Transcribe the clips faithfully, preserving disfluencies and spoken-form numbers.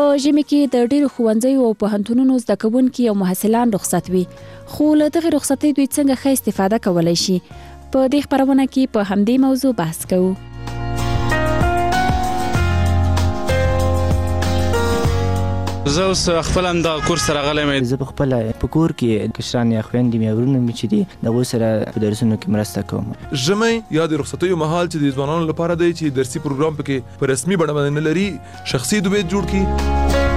په ژمي کې د ډېرو ښوونځیو او پوهنتونونو زده کوونکي او محصلان رخصت وي، خو له دغې رخصتۍ دوی څنګه ښه استفاده کولی شي؟ په دې خپرونه کې په همدې موضوع بحث کوو. زه اوس خپل هم دغه کور سره راغلی یم. زه په خپله په کور کې کشران یا خویندې مې یا ورونه مې چې دي د هغوی سره په درسونو کې مرسته کوم. ژمی یا د رخصتیو مهال چې د ځوانانو لپاره دی چې درسي پروګرام پکې په رسمي بڼه باندې نه لري، شخصي دوبیت جوړ کړي.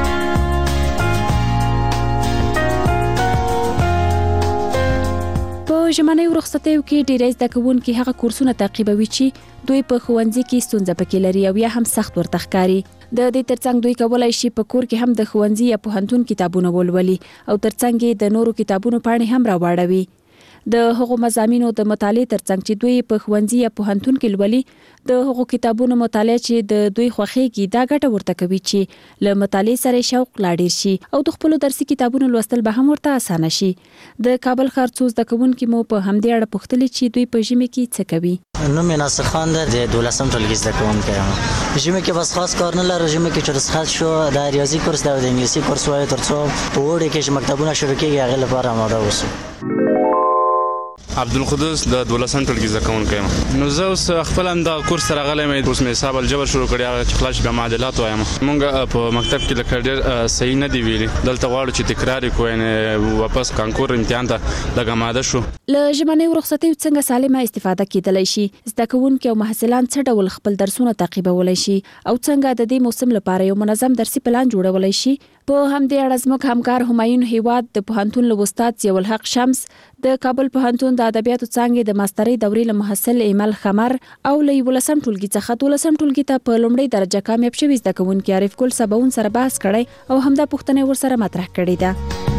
په ژمنیو رخصتیو کې ډېری زده کوونکي هغه کورسونه تعقیبوي چې دوی په ښوونځي کې ستونزه پکې لري او یا هم سخت ورته ښکاري. د دې ترڅنګ دوی کولی شي په کور کې هم د ښوونځي یا پوهنتون کتابونه ولولي او ترڅنګ یې د نورو کتابونو پاڼې هم راواړوي. د هغو مضامینو د مطالعې ترڅنګ چې دوی په ښوونځي یا پوهنتون کې لولي، د هغو کتابونو مطالعه چې د دوی خوښیږي دا ګټه ورته کوي چې له مطالعې سره شوق لا ډېر شي او د خپلو درسي کتابونو لوستل به هم ورته اسانه شي. د کابل ښار څو زده کوونکي مو په همدې اړه پوښتلي چې دوی په ژمي کې څه کوي. نوم یې ناصر خان دی، د دولسم ټولګي زده کوونکی یم. ژمي کې بس خاص کار نه لرو. ژمي کې چې رخصت شو د ریاضي کورس دی او د انګلیسي کورس وایو تر څو په اوړي کې چې مکتبونه شروع کېږي هغې لپاره آماده اوسو. عبدالقدوس د دولسم ټولګي زده کوونکی یم. نو زه اوس خپل هم دغه کورس ته راغلی یم. اوس مې حساب الجبر شروع کړی، هغه چې خلاص بیا معادلات وایم. مونږ په مکتب کې لکه ډېر صحیح نه دي ویلي. دلته غواړو چې تکرار یې کړو، یعنې واپس کانکور امتحان ته لږ اماده شو. له ژمنیو رخصتیو څنګه سالمه استفاده کېدلی شي؟ زده کوونکي او محصلان څه ډول خپل درسونه تعقیبولی شي او څنګه د دې موسم لپاره یو منظم درسي پلان جوړولی شي؟ په همدې اړه زموږ همکار همایون هیواد د پوهنتون له استاد ضیاءالحق شمس، د کابل پوهنتون د ادبیاتو څانګې د ماسترۍ دورې له محصل ایمل خمر او له یولسم ټولګي څخه دولسم ټولګي ته په لومړۍ درجه کامیاب شوي زده کوونکي عارف ګل سباون سره بحث کړی او همدا پوښتنه ورسره مطرح کړې ده.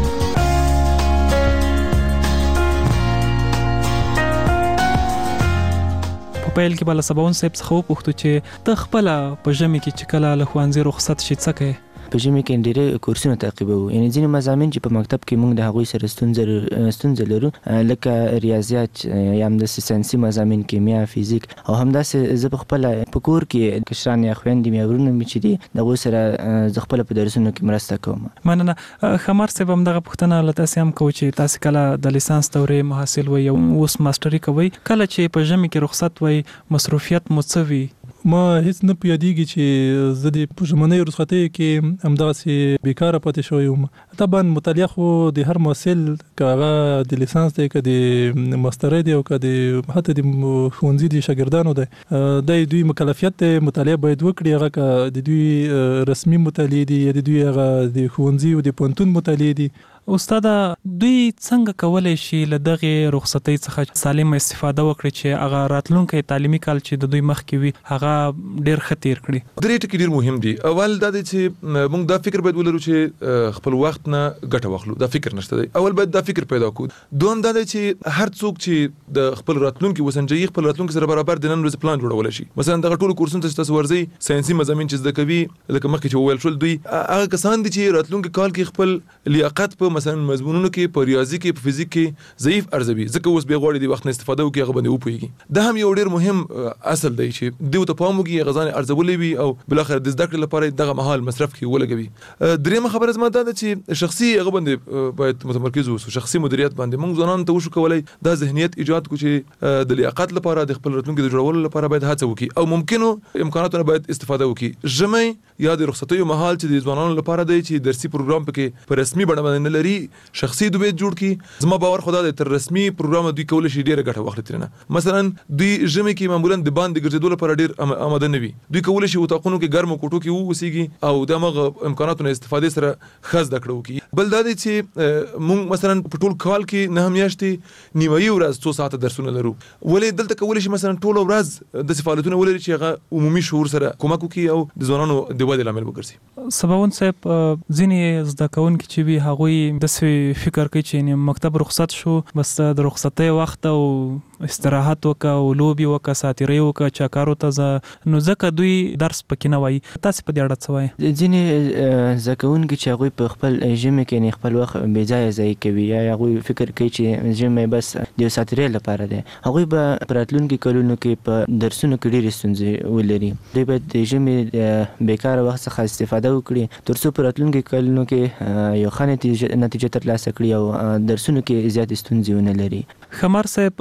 په پیل کې به له سباون صاحب څخه وپوښتو چې ته خپله په ژمي کې چې کله له ښوونځي رخصت شي څه کوې؟ په ژمي کې ډېری کورسونه تعقیبوو، یعنې ځینې مضامین چې په مکتب کې موږ د هغوی سره ستونزه لرو لکه ریاضیات یا همداسې ساینسي مضامین، کیمیا، فیزیک، او همداسې زه په خپله په کور کې کشران یا خویندې مې یا ورونه مې چې دي د هغوی سره زه خپله په درسونو کې مرسته کوم. مننه. خمر صاحب همدغه پوښتنه له تاسې هم کوو چې تاسې کله د لیسانس دورې محصل وئ او اوس ماسټري کوئ، کله چې په ژمي کې رخصت وئ مصروفیت مو څه وي؟ ما هیڅ نه پوهېدېږي چې زه د په ژمنیو رخصتیو کې همداسې بیکاره پاتې شوی یم. طبعا مطالعه خو د هر محصل که هغه د لیسانس دی که د ماسترۍ دی او که د حتی د ښوونځي د شاګردانو دی، د دوی مکلفیت دی مطالعه باید وکړي. هغه که د دوی رسمي مطالعې دي یا د دوی هغه د ښوونځي او د پوهنتون مطالعې دي. استاده، دوی څنګه کولی شي له دغې رخصتۍ څخه سالمه استفاده وکړي چې هغه راتلونکی تعلیمي کال چې د دوی مخکې وي هغه ډېر ښه تیر کړي؟ درې ټکي ډېر مهم دي. اول دا دی چې موږ دا فکر باید ولرو چې خپل وخت نه ګټه واخلو. دا فکر نشته دی. اول باید دا فکر پیدا کړو. دوم دا دی چې هر څوک چې د خپل راتلونکي وسنجوي خپل راتلونکي سره برابر د نن ورځې پلان جوړولی شي. مثلا دغه ټولو کورسونو ته چې تاسو ورځئ، ساینسي مضامین چې زده کوي لکه مخکې چې وویل شول، دوی هغه کسان دي چې راتلونکي کال کې خپل لیاقت په مثلا مضمونونو کې، په ریاضي کې، په فزیک کې ضعیف ارزوي، ځکه اوس بیا غواړي د وخت نه استفاده وکړي، هغه باندې وپوهېږي. دا هم یو ډېر مهم اصل دی چې دوی ته پام وکړي، هغه ځان ارزولی وي او بالاخره د زده کړې لپاره دغه مهال مصرف کې ولګوي. درېیمه خبره زما دا ده چې شخصي هغه باندې باید متمرکز اوسو، شخصي مدیریت باندې موږ ځوانانو ته وشو کولی دا ذهنیت ایجاد کړو چې د لیاقت لپاره د خپل راتلونکي د جوړولو لپاره باید هڅه وکړي او ممکنو امکاناتو نه باید استفاده وکړي. ژمی یا د رخصتیو مهال چې د ځوانانو لپاره دی چې درسي پروګرام پکې په رسمي بڼه باندې نه لري، شخصي دوبیت جوړ کړي. زما باور خو دا دی تر رسمي پروګرام دوی کولی شي ډېره ګټه واخلي ترېنه. مثلا دوی ژمي کې معمولا د باندې ګرځېدو لپاره ډېر آماده نه وي. دوی کولی شي اتاقونو کې ګرمو کوټو کې واوسېږي او د همغه امکاناتو نه استفادې سره ښه زده کړه وکړي. بل دا دی چې موږ مثلا په ټول کال کې نهه میاشتې نیمایي ورځ څو ساعته درسونه لرو، ولې دلته کولی شي مثلا ټوله ورځ داسې فعالیتونه ولري چې هغه عمومي شعور سره کومک وکړي او د ځوانانو د ودې لامل وګرځي. سباون صاحب، ځینې زده کوونکي چې وي هغوی داسې فکر کوي چې مکتب رخصت شو، بس د رخصتۍ وخت او استراحت وکا او لوبي وکا ساتيري وکا چاکارو ته نو ځکه دوی درس پکې نه وایي. تاسو په دې اړه څه وایي؟ ځینې زکونکي چې هغوی په خپل ژمي کې نه خپل وخت بې ځایه ضایع کوي یا هغوی فکر کوي چې ژمي بس د ساتيري لپاره دی، هغوی به په راتلونکي کلونو کې په درسونو کې ډېرې ستونزې ولري. دوی باید د ژمي بیکاره وخت څخه استفاده وکړي تر څو په راتلونکي کلونو کې یو ښه نتیجه نتیجه ترلاسه کړي او درسونو کې زیاتې ستونزې ونه لري. خمار صاحب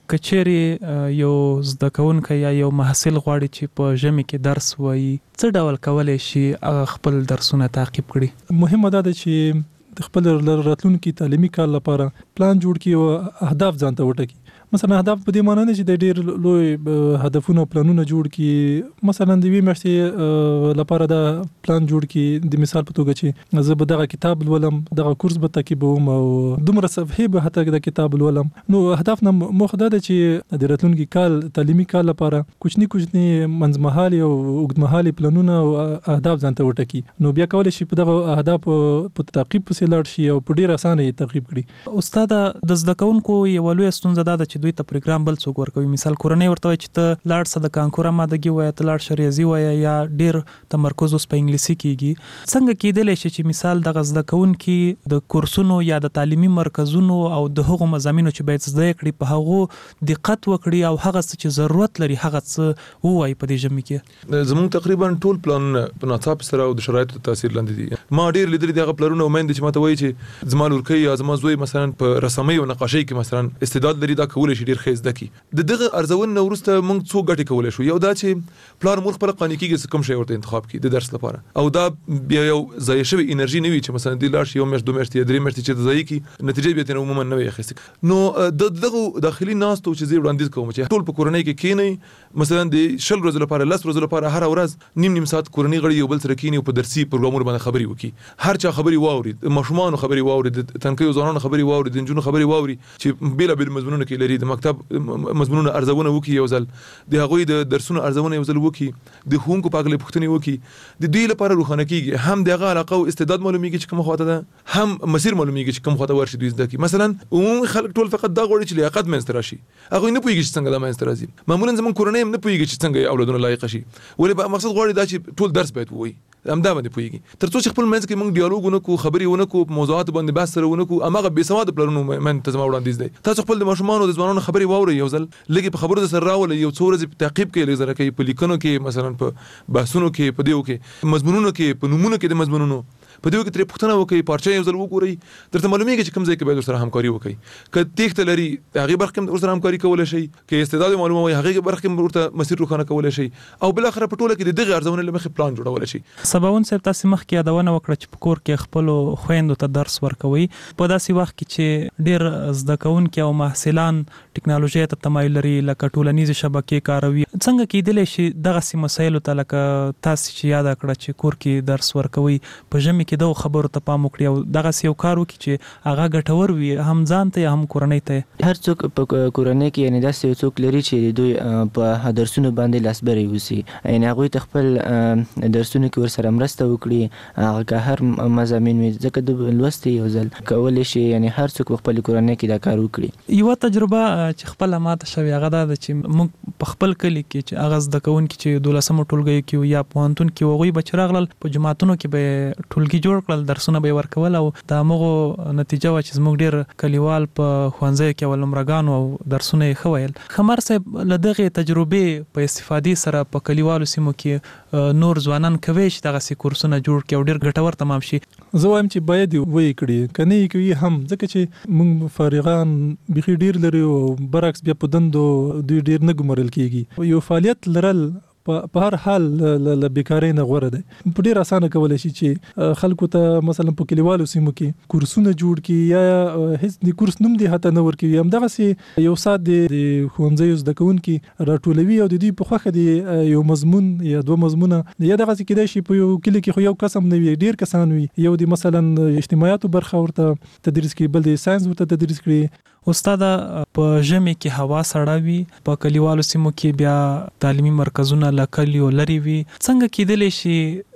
کچېرې یو زده کوونکی یا یو محصل غواړي چې په ژمي کې درس وایي، څه ډول کولی شي هغه خپل درسونه تعقیب کړي؟ مهمه دا ده چې د خپل راتلونکي تعلیمي کال لپاره پلان جوړ کړي او اهداف ځان ته وټاکي. مثلا اهداف په دې معنی نه چې د ډېر لوی هدفونه او پلانونه جوړ کړي، مثلا د یوې میاشتې لپاره دا پلان جوړ کړي د مثال په توګه چې زه به دغه کتاب لولم، دغه کورس به تعقیبوم او دومره صفحې به حتی د کتاب لولم. نو اهداف نه موخه دا ده چې د راتلونکي کال تعلیمي کال لپاره کوچني کوچني منځمهالي او اوږدمهالي پلانونه او اهداف ځان ته وټاکي. نو بیا کولی شي په دغه اهداف په تعقیب پسې لاړ شي او په ډېر اسانه یې تعقیب کړي. استاد د زده کوونکو یوه لویه ستونزه دا ده چې دوی ته پروګرام بل څوک ورکوي. مثال کورنۍ ورته وایي چې ته لاړ شه د کانکور امادګي وایه، ته لاړ شه ریاضي وایه، یا ډېر تمرکز اوس په انګلیسي کېږي. څنګه کېدلی شي چې مثال دغه زده کوونکي د کورسونو یا د تعلیمي مرکزونو او د هغو مضامینو چې باید زده کړي په هغو دقت وکړي او هغه څه چې ضرورت لري هغه څه ووایي په دې ژمي کې؟ زموږ تقریبا ټول پلانونه په ناڅاپي سره او د شرایطو تاثیر لاندې دي. ما ډېر لیدلي دي هغه پلانونه او میندې چې ماته وایي چې زما لورکۍ یا زما زوی مثلا په رسامۍ او نقاشۍ کې مثلا استعداد لري، دا کولی شي ډېر ښه زده کړي. د دغه ارزونې نه وروسته موږ څو ګټې کولی شو. یو دا چې پلار مور خپله قانع کېږي چې کوم شی ورته انتخاب کړي د درس لپاره، او دا بیا یو ضایع شوې انرژي نه وي چې مثلا دوی لاړ شي یو میاشت دوه میاشتې یا درې میاشتې چې ضایع کړي، نتیجه بیا ترې عموما نه وي اخیستې. نو د دغو داخلي ناستو چې زه وړاندیز کوم چې ټول په کورنۍ کې کښېنئ، مثلا د شل ورځو لپاره لس ورځو لپاره هره ورځ نیم نیم ساعت کورنۍ غړي یو بل سره کښېني او په درسي پروګرامونو باندې خبرې وکړي. هر چا خبرې واوري، د ماشومانو خبرې واوري، د تنکیو ځوانانو خبرې واوري، د نجونو خبرې واوري چې بېلابېل مضمونونه کې لري. د مکتب مضمونونه ارزونه وکړي یو ځل، د هغوی د درسونو ارزونه یو ځل وکړي، د ښوونکو په هکله پوښتنې وکړي. د دوی لپاره روښانه کېږي هم د هغه علاقه او استعداد معلومیږي چې کومه خواته ده، هم مسیر معلومیږي چې کوم خواته ورشي دوی زده کړي. مثلا عمومي خلک ټول فقط دا غواړي چې لیاقت منځته راشي، هغوی نه پوهېږي چې څنګه دا منځته راځي. معمولا زموږ کورنۍ هم نه پوهېږي چې څنګه اولادونه لایقه شي، ولې مقصد غواړي دا چې ټول درس باید ووایي، همدا باندې پوهېږي. تر څو چې خپل منځ کې موږ ډیالوګ ونه کړو، خبرې ونه کړو، په موضوعاتو باندې بحث سره ونه کړو، هماغه بې سواده پلرونو من ته زما وړاندیز دی. تاسو خپل د ماشومانو د ځوانانو خبرې واورئ، یو ځل لږې په خبرو سره راولئ، یو څو ورځې تعقیب کړئ، لږ ذره کوي په لیکنو کې، مثلا په بحثونو کې، په دیو کې مضمونونو کې، په نومونو کې د مضمونونو په دیو کې ترې پوښتنه وکړئ، پارچه یو ځل وګورئ، درته معلومیږي چې کوم ځای کې باید ورسره همکاري وکړئ. که تېښته لري هغې برخې کې ورسره همکاري کولی شئ، که استعداد معلومه وي هغې برخې کې ورته مسیر روښانه کولی شئ، او بالاخره په ټوله کې د دغې ارزونې له مخې پلان جوړولی شئ. سباوون صاحب تاسې مخکې یادونه وکړه چې په کور کې خپلو خویندو ته درس ورکوئ په داسې وخت کې چې ډېر زده کوونکي او محصلان ټکنالوژۍ ته تمایل لري، لکه ټولنیزې شبکې کاروي. څنګه کېدلی شي دغسې مسایلو ته لکه تاسې چې یاده کړه چې کور کې درس ورکوئ په ژمي کې دغو خبرو ته پام وکړي او دغسې یو کار وکړي چې هغه ګټور وي هم ځان ته یا هم کورنۍ ته؟ هر څوک په کورنۍ کې یعنې داسې یو څوک لري چې دوی په درسونو باندې لاسبری اوسي، یعنې هغوی ته خپل درسونو کې ورسره مرسته وکړي، هغه که هر مضامین وي، ځکه د لوستې یو ځل کولی شي، یعنې هر څوک په خپلې کورنۍ کې دا کار وکړي. یوه تجربه چې خپله ماته شوې هغه دا ده چې موږ په خپل کلي کې چې هغه زده کوونکي چې دولسمو ټولګیو کې یا پوهنتون کې هغوی به چې راغلل په جوماتونو کې به یې ټولګي جوړ کړل، درسونه به یې ورکول، او د همغو نتیجه وه چې زموږ ډېر کلیوال په ښوونځیو کې اول نمرګانو او درسونه یې ښه ویل. خمر صاحب له دغې تجربې په استفادې سره په کلیوالو سیمو کې نور ځوانان کوی چې دغسې کورسونه جوړ کړي او ډېر ګټور تمام شي؟ زه وایم چې باید یې ویې کړي، که نه یې کوي هم، ځکه چې موږ فارغان بیخي ډېر لري او برعکس بیا په دندو دوی ډېر نه ګمارل کېږي. یو فعالیت لرل په هر حال له بیکارۍ نه غوره دی. په ډېر اسانه کولی شي چې خلکو ته مثلا په کلیوالو سیمو کې کورسونه جوړ کړي، یا هیڅ د کورس نوم دې حتی نه ورکوي، همدغسې یو ساعت د ښوونځیو زده کوونکي راټولوي او د دوی په خوښه د یو مضمون یا دوه مضمونه، یا دغسې کېدای شي په یو کلي کې خو یو کس هم نه وي، ډېر کسان وي، یو د مثلا اجتماعیاتو برخه ورته تدریس کړي، بل د ساینس ورته تدریس کړي. استاده په ژمي کې هوا سړه وي، په کلیوالو سیمو کې بیا تعلیمي مرکزونه له کلیو لرې وي، څنګه کېدلی شي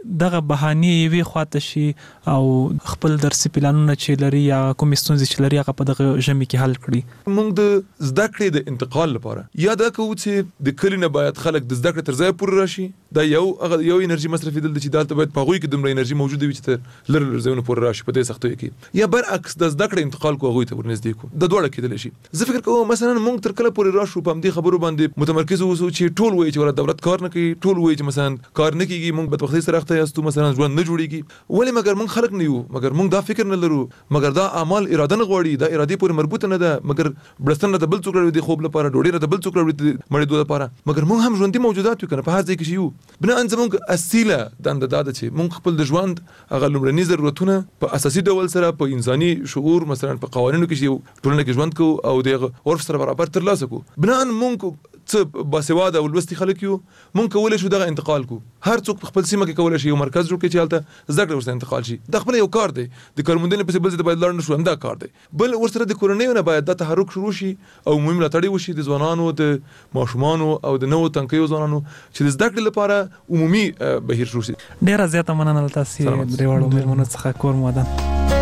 دغه بهانې وی خواته شي او خپل درسي پلانونه چې لري یا کوم ستونزې چې لري هغه په دغه ژمي کې حل کړي. موږ د زده کړې د انتقال لپاره یا دا کوو چې د کلی نه باید خلک د زده کړې تر ځای پورې راشي. دا یو هغه یو انرژي مصرفېدل چې دلته باید په هغوی کې دومره انرژي موجوده وي چې تر لر لر ځایونو پورې راشي په دې سختیو کې، یا برعکس د زده کړې انتقال کو هغوی ته ورنږدې کو. د دواړه کېدلی شي. زه فکر کوم مثلا موږ تر کله پورې راشو په همدې خبرو باندې متمرکز اوسو چې ټول وایي چې ولې دولت کار نه کوي، ټول وایي چې مثلا کار نه کیږي، موږ بدبختۍ سره اخته یاستو، مثلا ژوند نه جوړیږي. ولې مګر موږ خلک نه یو، مګر موږ دا فکر نه لرو، مګر دا اعمال اراده نه غواړي، دا ارادې پورې مربوطه نه ده. مګر بلستان نه د بل څوک لري د خوب لپاره، ډوډۍ نه د بل څوک لري د مړېدو لپاره، مګر موږ هم ژوندي موجودات یو کنه په هر ځای کې شي یو. بنا ان زموږ اصیله دنده دا ده چې موږ خپل د ژوند هغه لومړني ضرورتونه په اساسي ډول سره په انساني شعور مثلا په قوانینو کې یو ټولنه کې ژوند کوو او د عرف سره برابر ترلاسه کوو. بنا ان موږ څه باسواده او لوستي خلک یو، موږ کولی شو دغه انتقال کو. هر څوک په خپل سیمه کې کولی شي یو مرکز جوړ کړي چې هلته زده کړه ورسره انتقال شي. دا خپل یو کار دی، د کارموندنې پسې بل ځای ته باید لاړ نه شو، همدا کار دی. بل ورسره د کورنیو نه باید دا تحرک شروع شي او عمومي ملاتړ وشي د ځوانانو، د ماشومانو او د نوو تنکیو ځوانانو چې د زده کړې لپاره عمومي بهیر شروع شي. ډېره زیاته مننه له تاسې درېواړو مېلمنو څخه کور مودان.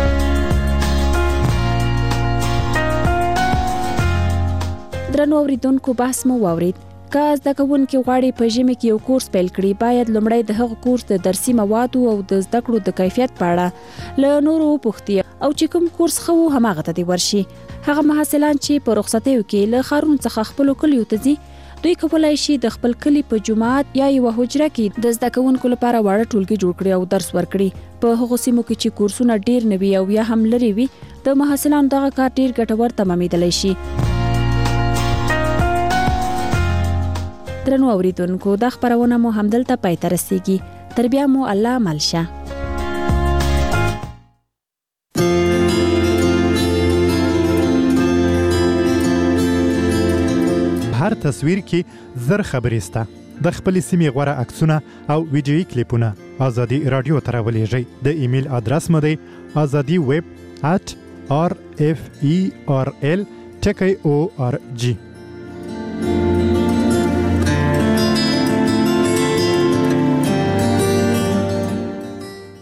درنو اوریدونکو بحث مو واورید. که زده کوونکي غواړي په ژمي کې یو کورس پیل کړي، باید لومړی د هغه کورس د درسي موادو او د زده کړو د کیفیت په اړه له نورو وپوښتي او چې کوم کورس ښه و هماغه ته دې ورشي. هغه محصلان چې په رخصتیو کې له ښارونو څخه خپلو کلیو ته ځي، دوی کولی شي د خپل کلي په جومات یا یوه حجره کې د زده کوونکو لپاره واړه ټولګي جوړ کړي او درس ورکړي. په هغو سیمو کې چې کورسونه ډیر نه وي او یا هم لرې وي، د محصلانو دغه کار ډیر ګټور تمامیدلی شي. درنو اوریدونکو، دا خپرونه مو همدلته پای ته رسیږي. تر بیا مو الله مل شه. هر تصویر کې زر خبرې سته. د خپلې سیمې غوره عکسونه او ویډیویي کلیپونه ازادي رادیو ته راولېږئ. د ایمیل ادرس مو دی ازادي ویب ات آر اف ای آر ال ټکی او آر جی.